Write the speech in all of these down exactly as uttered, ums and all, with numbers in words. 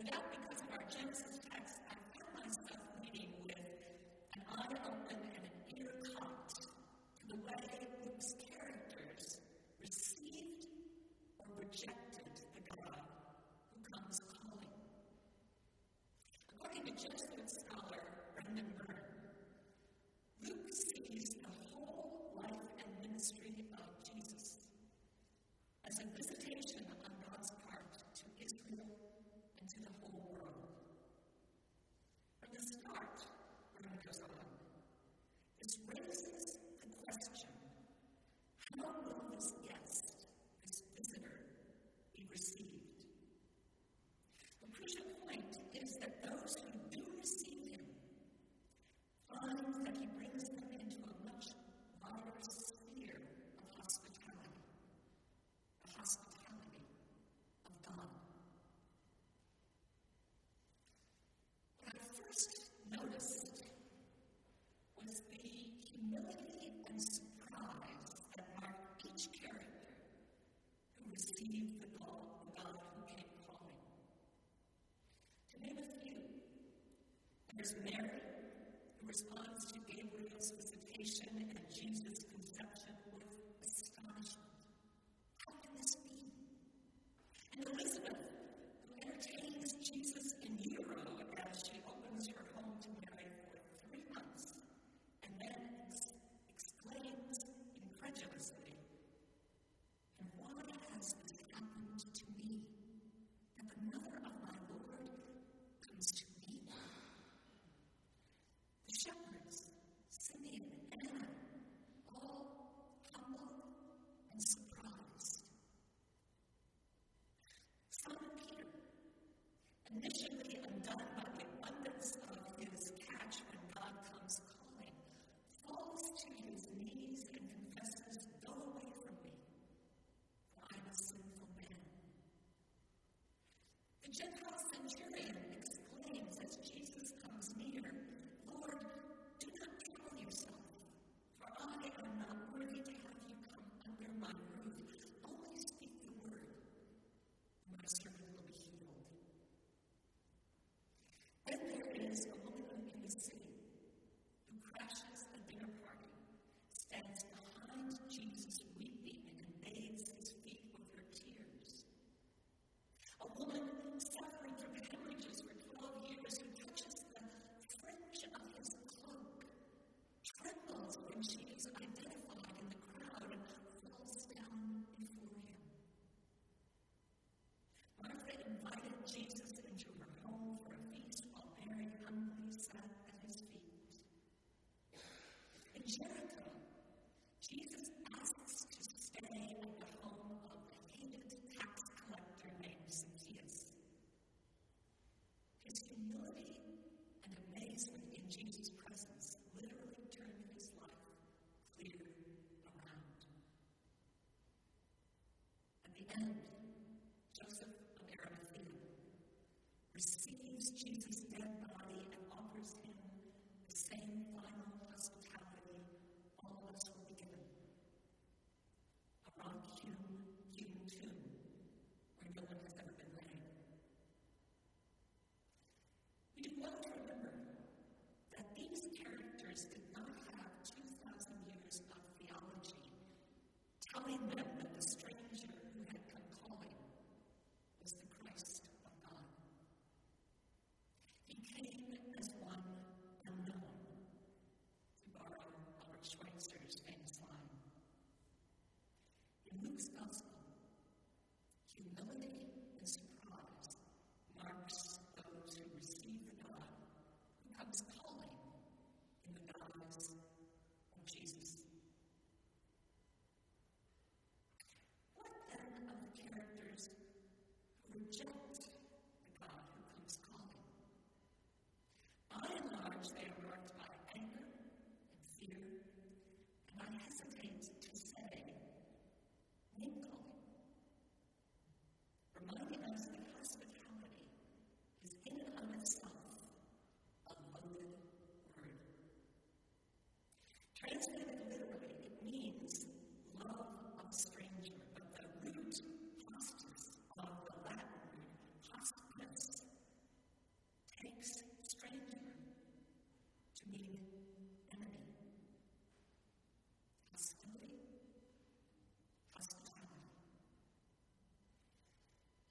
And that, because of our Genesis text, I found myself reading with an eye open and an ear cocked to the way Luke's characters received or rejected the God who comes calling. According to Jesuit scholar Brendan Byrne, Luke sees the whole life and ministry of Jesus as a visitation on God's part to Israel and to the whole world. From the start, Byrne goes on, this raises the question, how will this guest, this visitor, be received? The crucial point is that those who do receive him find that he brings them into a much wider sphere of hospitality, the hospitality of God. What I first noticed was the humility and surprise that marked each character who received the call of God who came calling. To name a few, there's Mary, who responds to Gabriel's visitation and Jesus' conception with astonishment. How can this be? And Elizabeth, who entertains Jesus in utero as she opens her home to Mary for three months, and then ex- exclaims incredulously, and why has this happened to me, that the mother of my Lord comes to me? The shepherds, Simeon and Anna, all humbled and surprised. Simon Peter, initially undone by the abundance of his catch when God comes calling, falls to his knees and confesses, "Go away from me, for I am a sinful man." The Gentile centurion exclaims as Jesus comes near, "Lord, do not trouble yourself, for I am not worthy to have you come under my roof. Only speak the word, and my servant will be healed." Then there is a woman in the city who crashes a dinner party, stands behind Jesus weeping, and bathes his feet with her tears. A woman suffering from hemorrhages for twelve years who touches the fringe of his cloak, trembles when she is identified in the crowd, and falls down before him. Martha invited Jesus into her home for a feast while Mary humbly sat at his feet. In Jericho, Jesus asks to stay at the home of a hated tax collector named Zacchaeus. His humility and amazement in Jesus' presence literally turned his life clear around. At the end, Joseph of Arimathea receives Jesus' dead body and offers him the same final hospitality all of us will be given. A rock-hewn, hewn tomb where no one has ever been laid. We do well to remember that these characters did not have two thousand years of theology telling them that the stranger who had come calling was the Christ of God.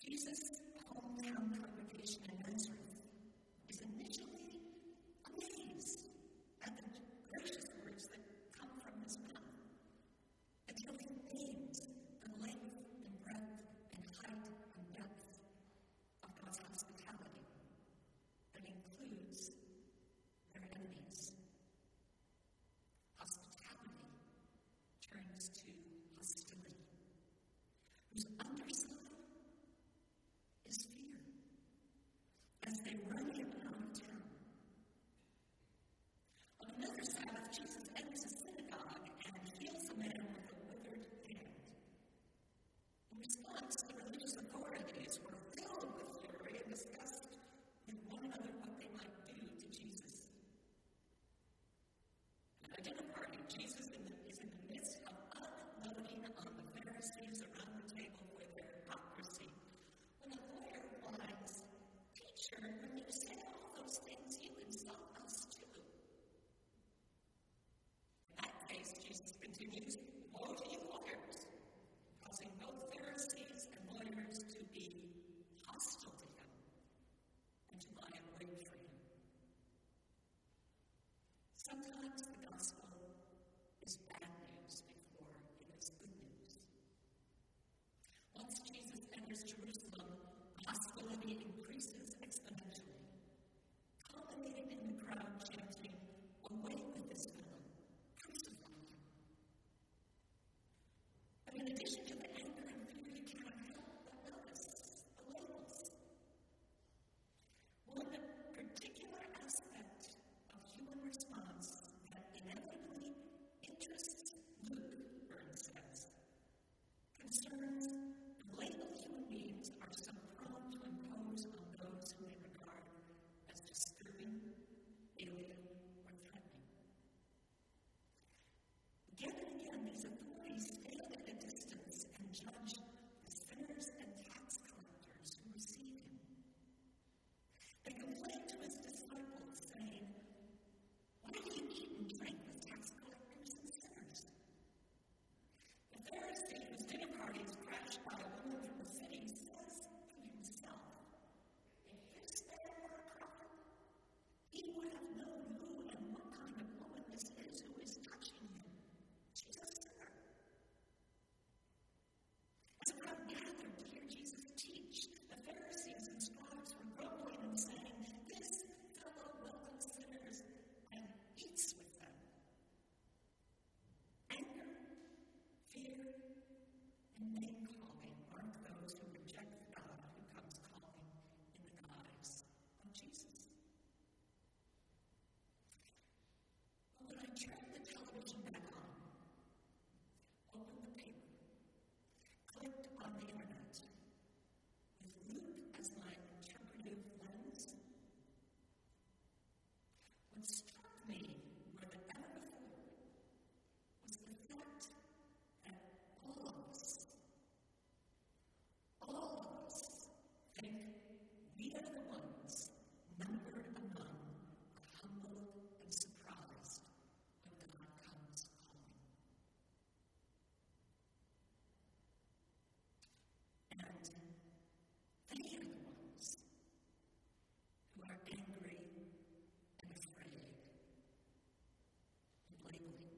Jesus' hometown congregation in Nazareth is initially amazed at the gracious words that come from his mouth until he names the length and breadth and height and depth of God's hospitality that includes their enemies. Hospitality turns to hostility, whose underside is fear, as they run him out of town. On another Sabbath, Jesus enters a synagogue and heals a man with a withered hand. In response, the religious authorities were filled with fury and discussed with one another what they might do to Jesus. At a dinner party, Jesus in the, is in the midst of unloading on the Pharisees around the table with their hypocrisy, when a lawyer whines, "Teacher, when you say all those things, you insult us too." In that case, Jesus continues, "Woe to you lawyers," causing both Pharisees and lawyers to be hostile to him and to lie in wait for him. Sometimes the gospel is bad news before it is good news. Once Jesus enters Jerusalem, hostility increases exponentially, culminating in the crowd chanting, "Away with this fellow, crucify him." But in addition to the anger and fear, you cannot help but notice the labels. One particular aspect of human response that inevitably interests Luke, Burns says, concerns the label human beings are so prone to impose on those who they regard as disturbing, alien, or threatening. Again and again, these authorities stand at a distance and judge the sinners and tax collectors who receive him. They complain to his disciples, saying, "Why do you eat and drink with tax collectors and sinners?" The Pharisee, whose dinner party is crashed by a woman from the city, says to himself, "If this man were a prophet, he would have known who and what kind of woman this is who is touching him. She's a sinner." As a crowd gathered to hear Jesus teach, the Pharisees and scribes were grumbling and saying, "This fellow welcomes sinners and eats with them." Anger, fear, and name-calling mark those who reject the God who comes calling in the guise of Jesus. But when I turned the television back on, opened the paper, clicked on the internet, with Luke as my interpretive lens, what struck me more than ever before was the fact that all of us, all of us think we are the ones numbered among the humble and surprised when God comes calling. And they are the ones who are angry and afraid and labeling.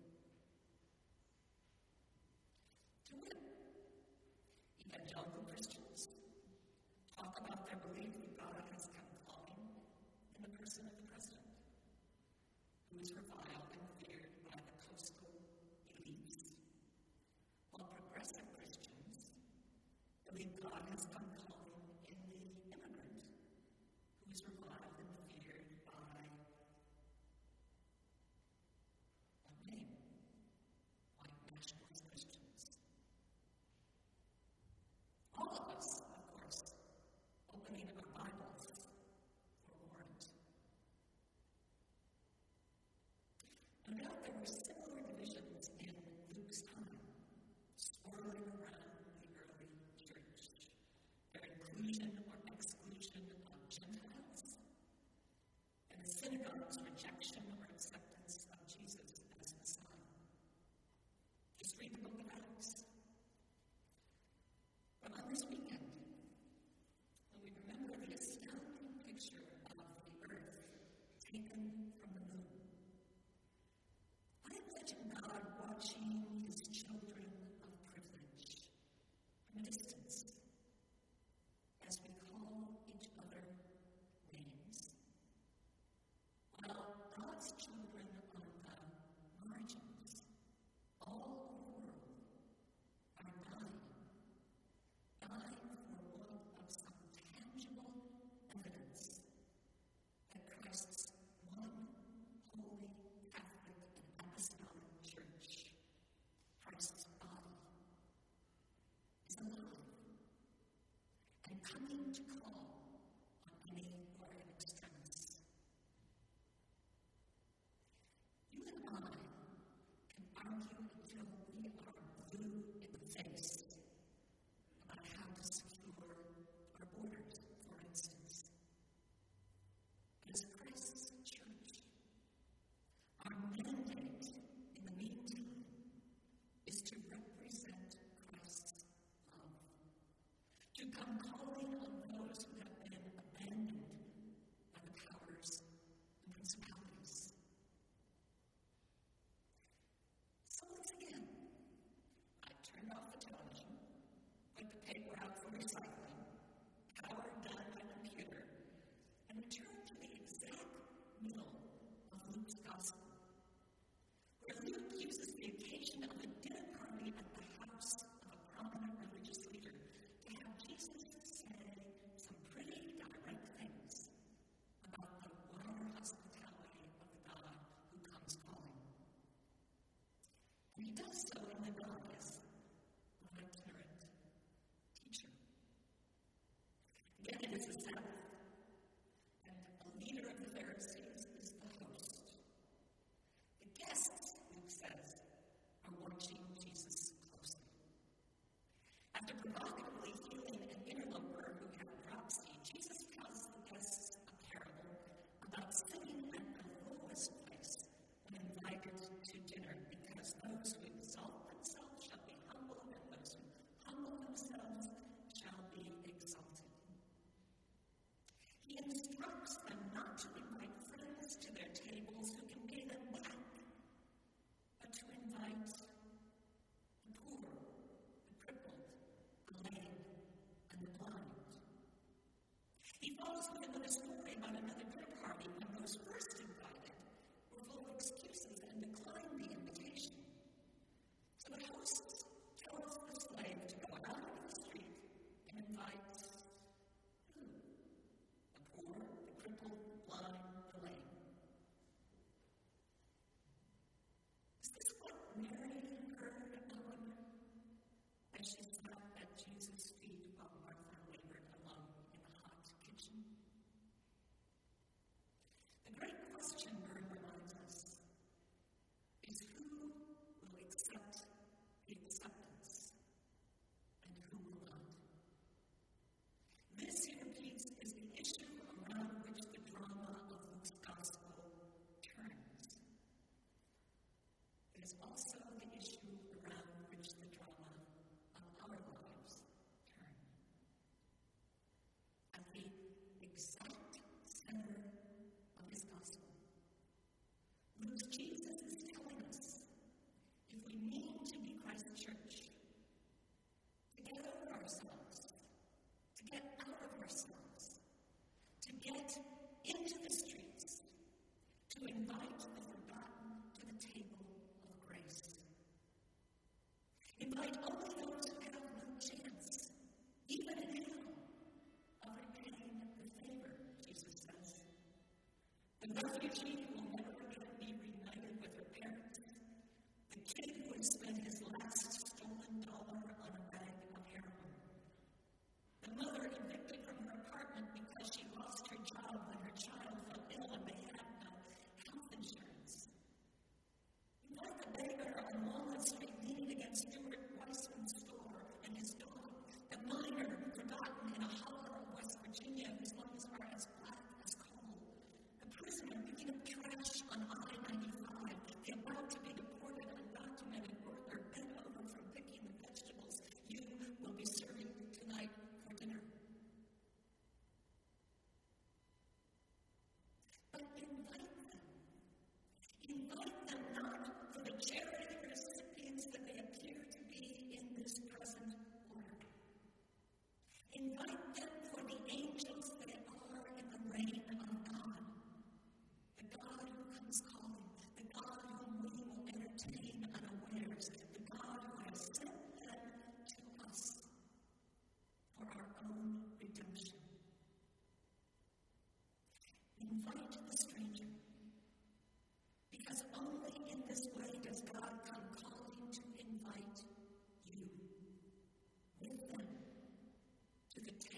To wit, evangelical Christians talk about their belief that God has come calling in the person of the president, who is reviled and feared by the coastal elites, while progressive Christians believe God has come calling in the immigrant, who is reviled and feared by one name, white nationalist Christians. All of us, of course, opening our Bibles for warrant. No doubt there were similar divisions in Luke's time, swirling around the early church. Their inclusion or exclusion of Gentiles, and the synagogue's rejection or acceptance of Jesus as Messiah. Just read the book of Acts. But on this weekend, from a distance as we call each other names, while God's children on the margins all over the world are dying, dying for want of some tangible evidence that Christ's one holy, Catholic, and apostolic church, Christ's body, is alive and coming to call on any or in extremis. You and I can argue until we are blue in the face about how to secure our borders, for instance. But as Christ's church, our mandate in the meantime is to represent Christ's love, to come calling on those who have been abandoned by the powers and principalities. So once again, I turned off the television, put the paper out for recycling, powered down my computer, and returned to the exact middle of Luke's gospel, where Luke uses the occasion of a dinner party at the house of a prominent religious leader to have Jesus say some pretty direct things about the wider hospitality of the God who comes calling. And he does so in the guise of an itinerant teacher. Again, it is the Sabbath, and a leader of the Pharisees is the host. The guests, Luke says, are watching Jesus closely. After provocatively healing an interloper who had dropsy, Jesus tells the guests a parable about sitting at the lowest place when invited to dinner, because those who exalt themselves shall be humbled, and those who humble themselves shall be exalted. He instructs them not to invite friends to their tables who can pay them back, but to invite the poor, the crippled, the lame, and the blind. He follows with another story about another dinner party when those first invited were full of excuses and declined the invitation. So the host tells the slave to go out into the street and invite who? The poor, the crippled, the blind, the lame. Is this what Mary heard on as she sat at Jesus' feet while Martha labored alone in the hot kitchen? The great question, Byrne reminds us, is who will accept the acceptance and who will not? This, he repeats, is the issue around which the drama of Luke's gospel turns. It is also the issue around which the drama of our lives turn. At the exact center of his gospel, Luke's Jesus is telling us, if we mean to be Christ's church, to get over ourselves, to get out of ourselves, to get into the streets, to invite the forgotten to the table of grace. Invite only those who have no chance, even in hell, of repaying the favor, Jesus says. The refugee will never again be reunited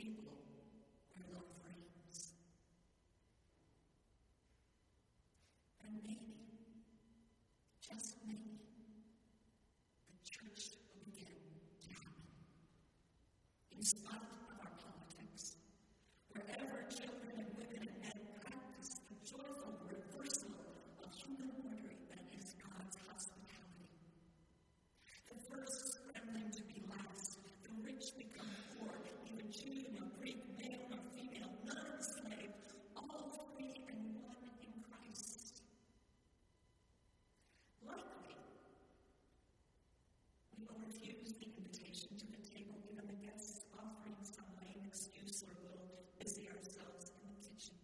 table where love reigns. And maybe, just maybe, the church will begin to happen. In spite of our politics, wherever children and women and men practice the joyful reversal of human order that is God's hospitality. The first scrambling to be last, the rich become poor, even Jew nor Greek, male nor female, none enslaved, all free and one in Christ. Likely, we will refuse the invitation to the table given the guests, offering some lame excuse or we'll busy ourselves in the kitchen.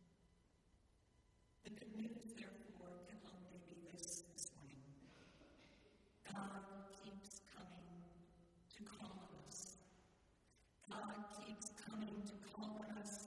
The good news, therefore, can only be this this morning. God keeps coming to call on us. God keeps coming to call on us